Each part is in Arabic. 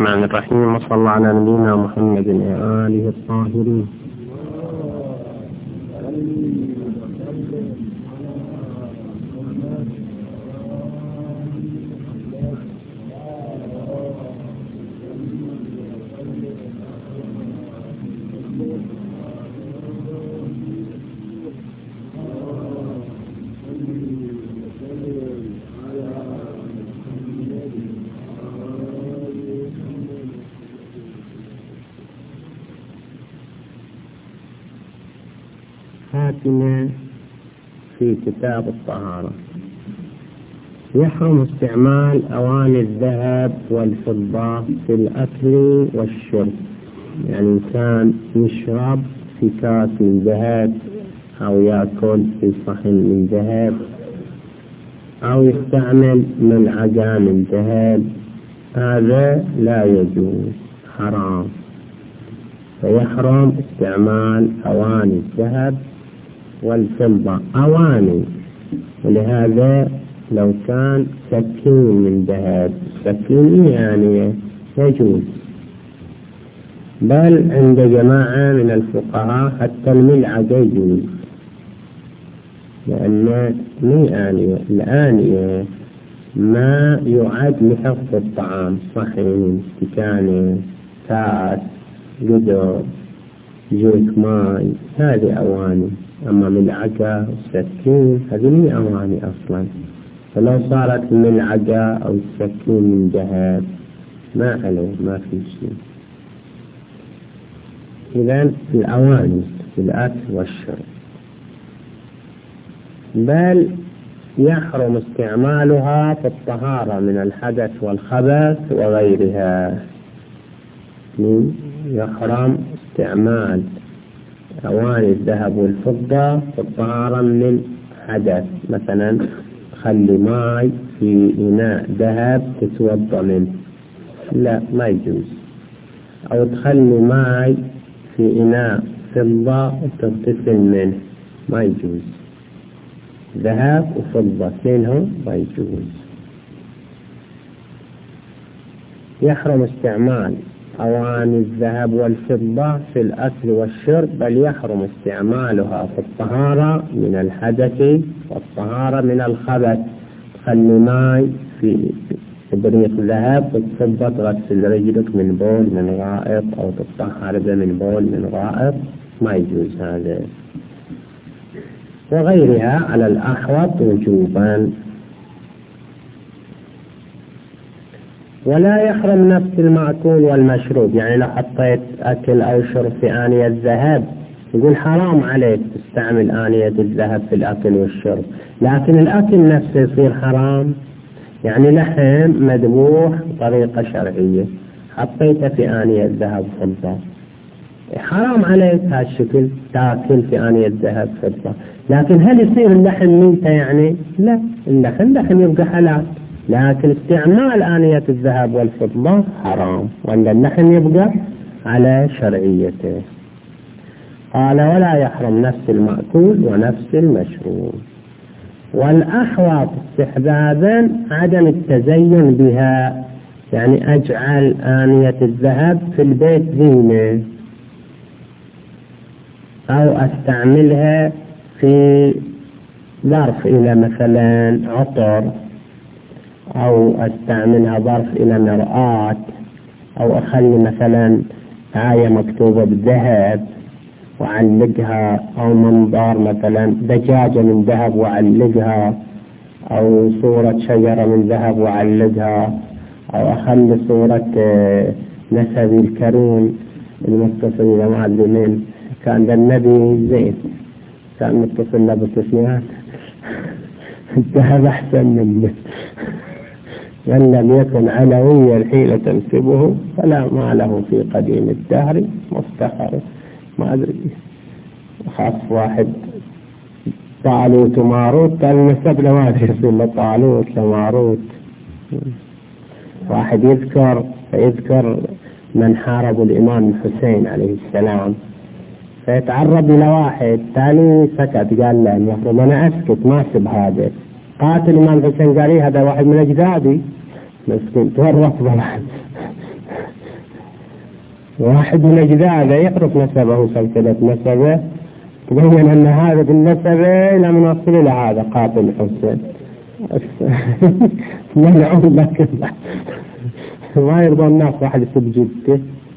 الرحمن الرحيم، وصلى الله على نبينا محمد وآله الطاهرين. حاكمة في كتاب الطهارة. يحرم استعمال أواني الذهب والفضة في الأكل والشرب، يعني إنسان يشرب في كاس من ذهب أو يأكل في صحن من ذهب أو يستعمل ملعقة من ذهب، هذا لا يجوز، حرام. فيحرم استعمال أواني الذهب والفضة، أواني، ولهذا لو كان سكين من ذهب، سكين يعني يجوز. بل عند جماعة من الفقهاء حتى الملعقة يجوز، لأن الآنية ما يعد لحفظ الطعام، صحن، استكانة، كاس، قدر، جوك ماي، هذه أواني. أما ملعقة والسكين هذه مي أواني أصلا، فلو صارت الملعقة أو السكين من ذهب ما عليه، ما في شيء. إذن الأواني في الأكل والشرب. بل يحرم استعمالها في الطهارة من الحدث والخبث وغيرها. يحرم استعمال أواني الذهب والفضة في الطهارة من حدث، مثلا خلي ماي في إناء ذهب تتوضأ منه، لا، ما يجوز. أو تخلي ماي في إناء فضة تغتسل منه، ما يجوز. ذهب وفضة اثنينهم ما يجوز. يحرم استعمال أواني الذهب والفضة في الأكل والشرب، بل يحرم استعمالها في الطهارة من الحدث والطهارة من الخبث. تخلي ماي في إبريق ذهب والفضة تغسل رجلك من بول من غائط، أو تطهر به من بول من غائط، ما يجوز هذا. وغيرها على الأحوط وجوبا. ولا يحرم نفس المأكول والمشروب، يعني لو حطيت أكل أو شرب في آنية الذهب يقول حرام عليك تستعمل آنية الذهب في الأكل والشرب، لكن الأكل نفسه يصير حرام. يعني لحم مذبوح بطريقة شرعية حطيته في آنية ذهب فضة، حرام عليك هالشكل تاكل في آنية ذهب فضة. لكن هل يصير اللحم ميتة؟ يعني لا، اللحم يبقى حلال، لكن استعمال آنية الذهب والفضة حرام، وأن اللحم يبقى على شرعيته. قال ولا يحرم نفس المأكول ونفس المشروب. والأحوط استحبابا عدم التزين بها، يعني أجعل آنية الذهب في البيت زينة، أو أستعملها في ظرف إلى مثلا عطر، أو أستعملها ظرف إلى مرآة، أو أخلي مثلا آية مكتوبة بالذهب وعلقها، أو منظار مثلا دجاجة من ذهب وعلقها، أو صورة شجرة من ذهب وعلقها، أو أخلي صورة نسبي الكريم المتصل إلى ما أدري من كان النبي زيد كان متصل له بالتسميات الذهب أحسن منه، من لم يكن علويا حين تنسبه فلا ما له في قديم الدهر مفتخر. ما أدري، خاص واحد طالوت وماروت قال نسب له ما أدري طالوت لماروت. واحد يذكر من حاربوا الإمام الحسين عليه السلام، فيتعرض إلى واحد ثاني سكت، قال له المفروض أنا أسكت ما أسب هذا. قاتل الإمام الحسين قال هذا واحد من أجدادي، مسكين تورط بالعكس واحد من أجداده يعرف نسبه سلسلة نسبه، تبين أن هذا بالنسبة لم يصل إلى هذا قاتل حسين ملعون. لكن ما يرضى الناس واحد يسب جدته.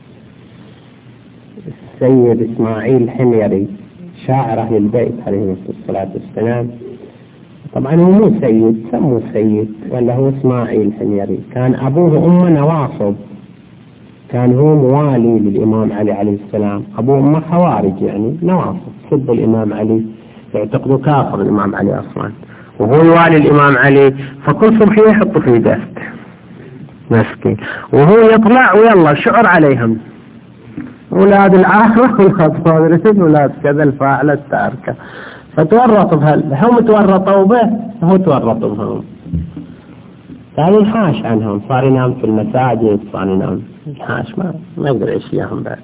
السيد إسماعيل الحميري شاعر أهل البيت عليه الصلاة والسلام، طبعا هو مو سيد، سموه سيد ولا هو إسماعيل الحميري، كان أبوه وأمه نواصب، كان هو موالي للإمام علي عليه السلام، أبوه وأمه خوارج يعني نواصب، سب الإمام علي، يعتقدوا كافر الإمام علي أصلا، وهو يوالي الإمام علي، فكل صبح يحطه في دست مسكين، وهو يطلع ويلا شعر عليهم أولاد العاهرة والأطفال أولاد كذا الفاعل التاركة، فتورطوا هم تورطوا به وهو تورطوا بهم، قالوا انحاش عنهم، صار ينام في المساجد، صار ينام انحاش، ما يقدر يعيش وياهم بعد.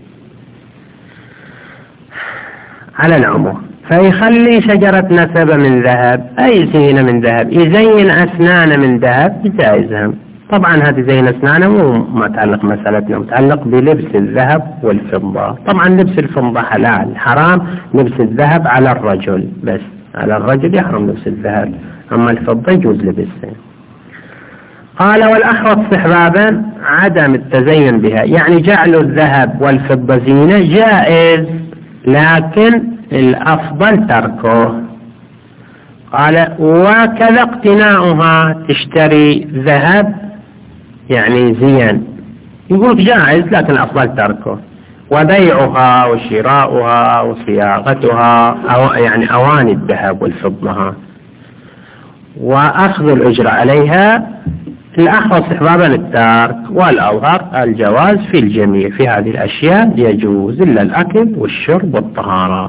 على العموم فيخلي شجرة نسبة من ذهب، أي زينة من ذهب، يزين أسنان من ذهب جائزهم. طبعا هذه زين أسنانه مو متعلق مسألتنا، متعلق بلبس الذهب والفضة. طبعا لبس الفضة حلال، حرام لبس الذهب على الرجل، بس على الرجل يحرم لبس الذهب، أما الفضة يجوز لبسه. قال والأحوط استحبابا عدم التزين بها، يعني جعل الذهب والفضة زينة جائز، لكن الأفضل تركه. قال وكذا اقتناؤها، تشتري ذهب يعني زين، يقول جائز لكن الأفضل تركه. وبيعها وشراؤها وصياغتها، أو يعني أواني الذهب والفضة، وأخذ الأجرة عليها، الأحوط استحبابا الترك، والأظهر الجواز في الجميع، في هذه الأشياء يجوز إلا الأكل والشرب والطهارة.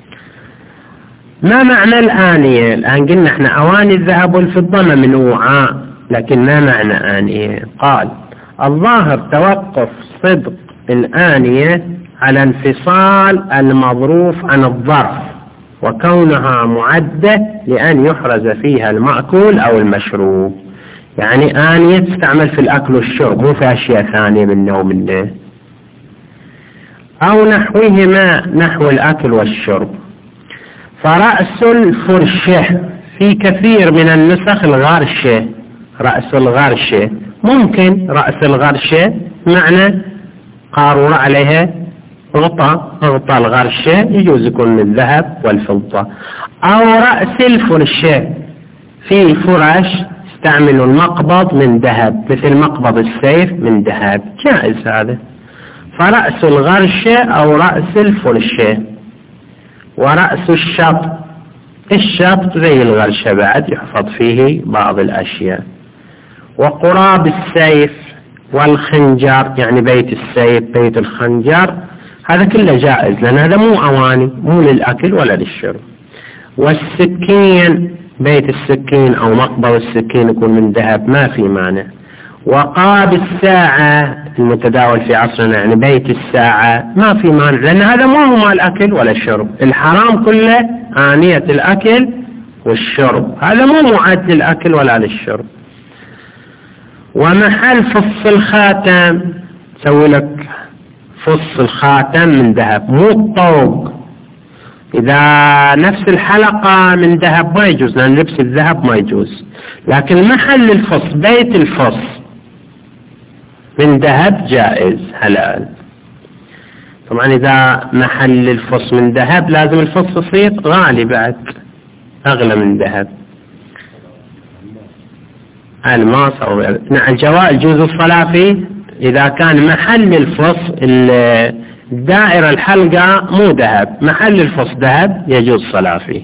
ما معنى الآنية؟ الآن قلنا احنا أواني الذهب والفضة ممنوعة، لكن ما معنى آنية؟ قال الظاهر توقف صدق الآنية على انفصال المظروف عن الظرف، وكونها معدة لأن يحرز فيها المأكول أو المشروب، يعني آنية تستعمل في الأكل والشرب، مو في أشياء ثانية منه ومنه، أو نحوهما نحو الأكل والشرب. فرأس الفرشة في كثير من النسخ الغرشة، رأس الغرشة، ممكن رأس الغرشة معنى قارورة عليها غطاء الغرشة، يجوز يكون من الذهب والفضة. أو رأس الفرشة في فرش استعملوا المقبض من ذهب، مثل مقبض السيف من ذهب، جائز هذا. فرأس الغرشة أو رأس الفرشة. ورأس الشط زي الغرشة بعد يحفظ فيه بعض الأشياء. وقراب السيف والخنجر، يعني بيت السيف بيت الخنجر، هذا كله جائز، لأن هذا مو أواني، مو للأكل ولا للشرب. والسكين، بيت السكين أو مقبض السكين يكون من ذهب، ما في مانع. وقاب الساعة المتداول في عصرنا، يعني بيت الساعة، ما في مانع، لأن هذا مو مال الأكل ولا الشرب، الحرام كله آنية الأكل والشرب، هذا مو معد للأكل ولا للشرب. ومحل فص الخاتم، سوي لك فص الخاتم من ذهب، مو الطوق، إذا نفس الحلقة من ذهب ما يجوز، لأن لبس الذهب ما يجوز، لكن محل الفص بيت الفص من ذهب جائز حلال. طبعا إذا محل الفص من ذهب لازم الفص يصير غالي بعد، أغلى من ذهب، الماس أو الجوال يجوز الصلاة فيه إذا كان محل الفص الدائرة الحلقة مو ذهب، محل الفص ذهب يجوز الصلاة فيه.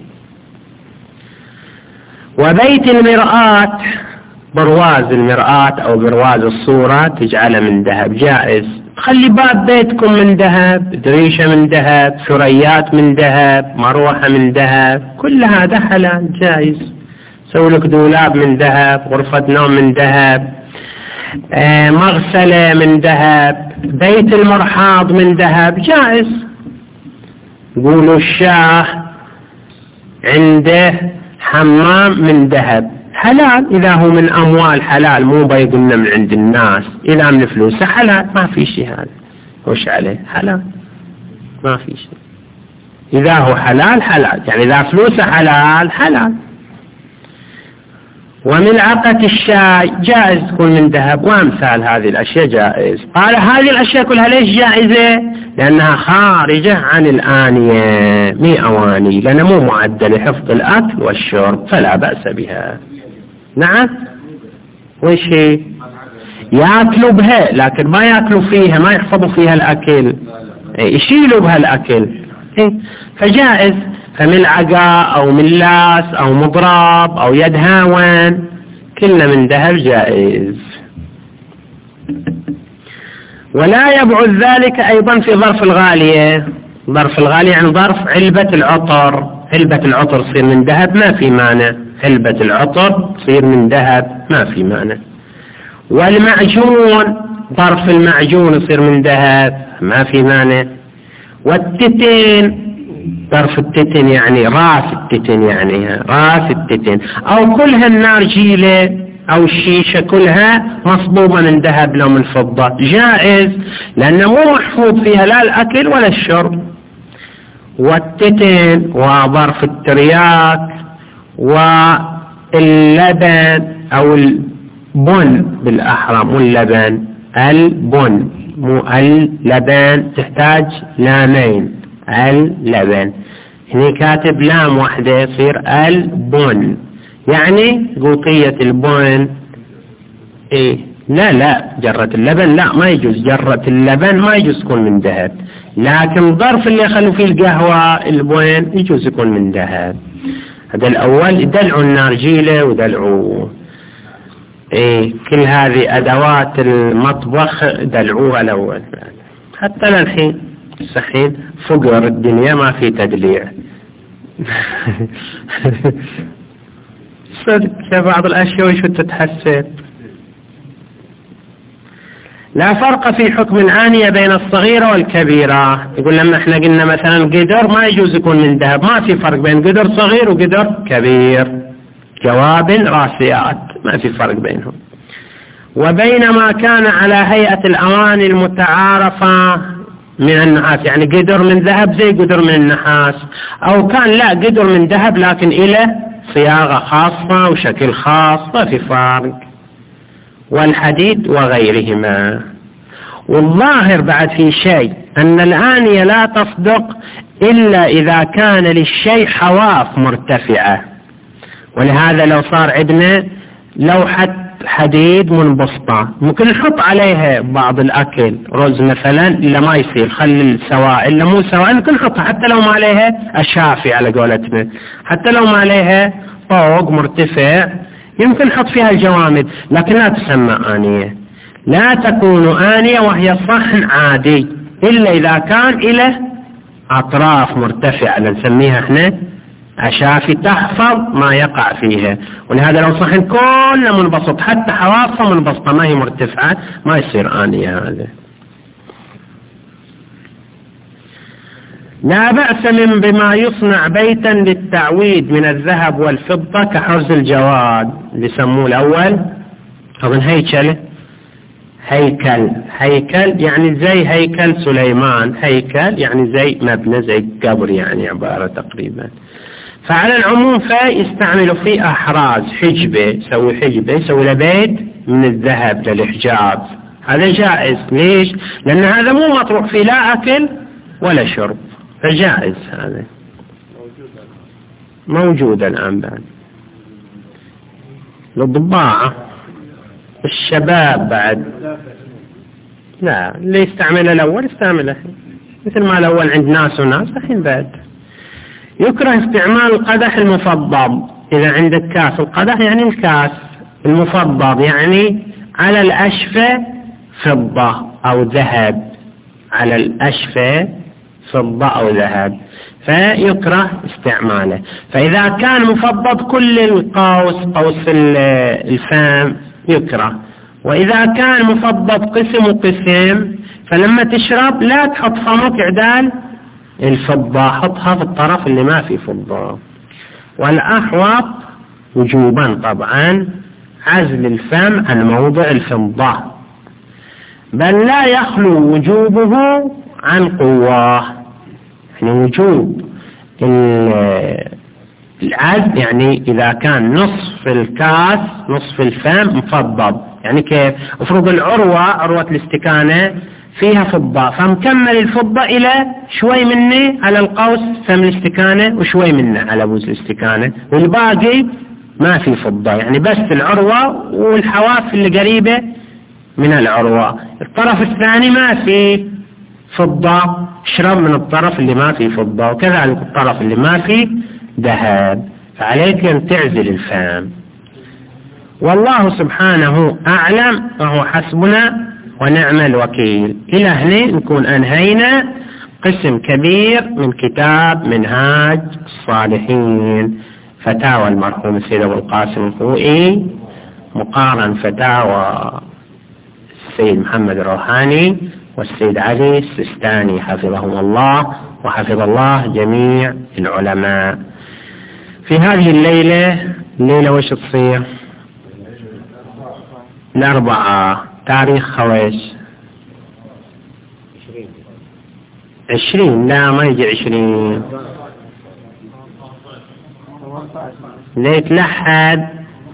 وبيت المرآة، برواز المرآة أو برواز الصورة تجعله من ذهب جائز، خلي باب بيتكم من ذهب، دريشة من ذهب، ثريات من ذهب، مروحة من ذهب، كل هذا حلال جائز. سوي لك دولاب من ذهب، غرفة نوم من ذهب، مغسلة من ذهب، بيت المرحاض من ذهب جائز. يقولوا الشاه عنده حمام من ذهب حلال، إذا هو من أموال حلال، مو بيقولنا من عند الناس، إذا من فلوسه حلال، ما في شيء هذا. وش عليه؟ حلال، ما في شيء. إذا هو حلال حلال، يعني إذا فلوسه حلال حلال. وملعقة الشاي جائز تكون من ذهب، وأمثال هذه الأشياء جائز. قال هذه الأشياء كلها ليش جائزة؟ لأنها خارجة عن الآنية، مي أواني، لأنها مو معدة لحفظ الأكل والشرب، فلا بأس بها. نعم، وش هي؟ يأكلوا بها لكن ما يأكلوا فيها، ما يحفظوا فيها الأكل، يشيلوا بها الأكل، فجائز. فملعقة أو ملاس أو مضراب أو يد هاون كلنا من ذهب جائز. ولا يبعد ذلك أيضا في ظرف الغالية. ظرف الغالية يعني ظرف علبة العطر. علبة العطر تصير من ذهب ما في مانع، علبة العطر تصير من ذهب ما في مانع. والمعجون، ظرف المعجون يصير من ذهب ما في مانع. والتتن، ظرف التتن يعني راس التتن، يعني راس التتن، أو كلها النارجيلة أو الشيشة كلها مصبوبة من ذهب لو من فضة، جائز لأنه مو محفوظ فيها لا الأكل ولا الشرب. والتتن وظرف الترياك واللبن أو البن بالأحرى، مو اللبن، البن مو اللبن، تحتاج لامين، اللبن. هني كاتب لام واحدة يصير البن، يعني قوطية البن. ايه لا جرة اللبن لا ما يجوز، جرة اللبن ما يجوز تكون من ذهب، لكن ظرف اللي يخلوا فيه القهوة البن يجوز يكون من ذهب. هذا الأول يدلعوا النارجيلة ودلعوا كل هذه أدوات المطبخ دلعوها الأول، حتى للحين الحين فقر الدنيا ما في تدليع. صدق بعض الأشياء وش تتحسن. لا فرق في حكم الآنية بين الصغيرة والكبيرة. يقول لما احنا قلنا مثلا قدر ما يجوز يكون من ذهب، ما في فرق بين قدر صغير وقدر كبير، جواب راسيات ما في فرق بينهم. وبينما كان على هيئة الأواني المتعارفة من النحاس، يعني قدر من ذهب زي قدر من النحاس، أو كان لا قدر من ذهب لكن إلى صياغة خاصة وشكل خاص، ما في فرق. والحديد وغيرهما. والظاهر بعد في شيء أن الآنية لا تصدق إلا إذا كان للشيء حواف مرتفعة، ولهذا لو صار عندنا لوحة حديد منبسطة ممكن نحط عليها بعض الأكل، رز مثلا إلا ما يصير، خلي السوائل إلا مو سوائل ممكن نحطها، حتى لو ما عليها أشافي على قولتنا، حتى لو ما عليها طوق مرتفع يمكن نحط فيها الجوامد، لكن لا تسمى آنية. لا تكون آنية وهي صحن عادي إلا إذا كان إلى أطراف مرتفعة، نسميها احنا أشافي تحفظ ما يقع فيها. ولهذا لو صحن كله منبسط حتى حوافه منبسطة ما هي مرتفعة ما يصير آنية هذا. لا بأس من بما يصنع بيتا للتعويد من الذهب والفضة كحرز الجواد اللي سموه الأول أظن هيكل يعني زي هيكل سليمان، هيكل يعني زي مبنى زي قبر يعني عبارة تقريبا. فعلى العموم فيستعملوا فيه أحراز، حجبة، يسوي له بيت من الذهب للحجاب، هذا جائز. ليش؟ لأن هذا مو مطروح فيه لا أكل ولا شرب، فجائز. هذا موجود الآن بعد للضباعة الشباب بعد. لا اللي يستعمله الأول يستعمله مثل ما الأول عند ناس وناس الحين بعد. يكره استعمال القدح المفضب. إذا عندك كاس، القدح يعني الكاس، المفضب يعني على الأشفة فضة أو ذهب، على الأشفة فضة أو ذهب، فيكره استعماله. فإذا كان مفضب كل القوس، قوس الفم يكره. وإذا كان مفضب قسم وقسم فلما تشرب لا تحط فمك عدال الفضة، حطها في الطرف اللي ما في فضة. والأحوط وجوبا طبعا عزل الفم عن موضع الفضة. بل لا يخلو وجوبه عن قوة. يعني وجوب العد يعني إذا كان نصف الكاس نصف الفم مفضب. يعني كيف؟ افرض عروة الاستكانة فيها فضة، فمكمل الفضة إلى شوي منه على القوس فم الاستكانة وشوي منه على بوز الاستكانة، والباقي ما في فضة، يعني بس العروة والحواف اللي قريبة من العروة. الطرف الثاني ما في فضة، اشرب من الطرف اللي ما في فضة، وكذلك الطرف اللي ما في ذهب. فعليك أن تعزل الفم. والله سبحانه أعلم، وهو حسبنا ونعم الوكيل. إلى هنا نكون أنهينا قسم كبير من كتاب منهاج الصالحين، فتاوى المرحوم السيد أبو القاسم الخوئي، مقارن فتاوى السيد محمد الروحاني والسيد علي السيستاني حفظهم الله وحفظ الله جميع العلماء. في هذه الليلة وش تصير؟ 4 تاريخ خويش 20. لا ما يجي 20. يتلحد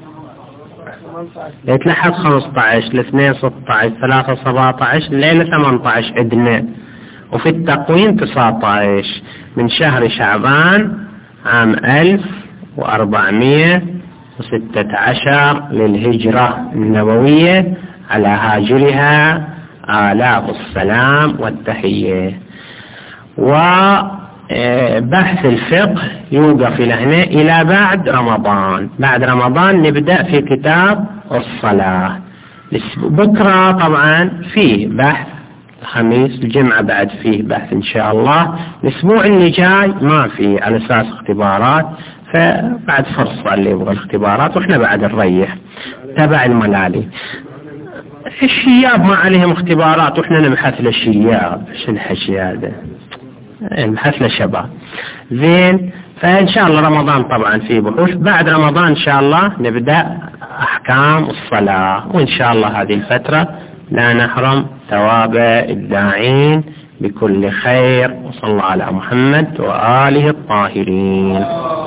15 ل2 16 3 17 الليلة 18 عندنا، وفي التقويم 19 من شهر شعبان عام 1416 للهجرة النبوية، على هاجرها آلاف السلام والتحية. وبحث الفقه يوقف هنا إلى بعد رمضان. بعد رمضان نبدأ في كتاب الصلاة. بكرة طبعا فيه بحث، الخميس الجمعة بعد فيه بحث إن شاء الله. الأسبوع اللي جاي ما فيه على أساس اختبارات، فبعد فرصة اللي يبغى الاختبارات، وإحنا بعد نريح تبع الملالي. الشياب ما عليهم اختبارات، وإحنا نبحث للشياب. شو الحشي هذا؟ نبحث للشباب. زين. فإن شاء الله رمضان طبعا فيه بحوث. بعد رمضان إن شاء الله نبدأ أحكام الصلاة، وإن شاء الله هذه الفترة لا نحرم ثواب الداعين بكل خير. وصلى الله على محمد وآله الطاهرين.